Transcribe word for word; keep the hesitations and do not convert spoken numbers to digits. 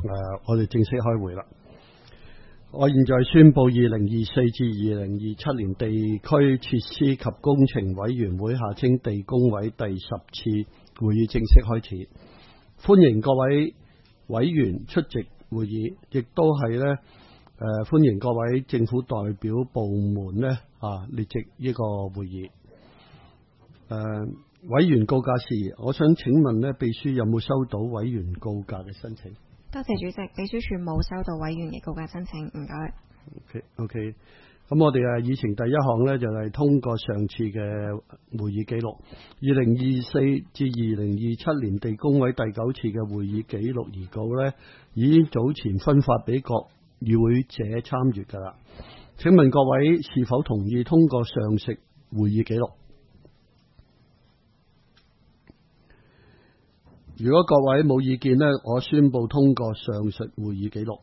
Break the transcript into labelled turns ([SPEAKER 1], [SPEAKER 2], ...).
[SPEAKER 1] 誒，我哋正式開會啦。我現在宣布二零二四至二零二七年地區設施及工程委員會下稱地工委第十次會議正式開始，歡迎各位委員出席會議，亦都係咧誒歡迎各位政府代表部門咧啊列席呢個會議。誒、呃、委員告假事，我想請問咧秘書有冇收到委員告假嘅申請？
[SPEAKER 2] 多謝主席，秘書處冇收到委員嘅告假申請，唔該。
[SPEAKER 1] OK OK，咁我哋啊議程第一項呢，就係、是、通過上次嘅會議記錄，二零二四至二零二七年地工委第九次嘅會議記錄擬稿呢，已經早前分發俾各與會者參閱噶啦。請問各位是否同意通過上述會議記錄？如果各位冇意見呢，我宣布通過上述會議記錄。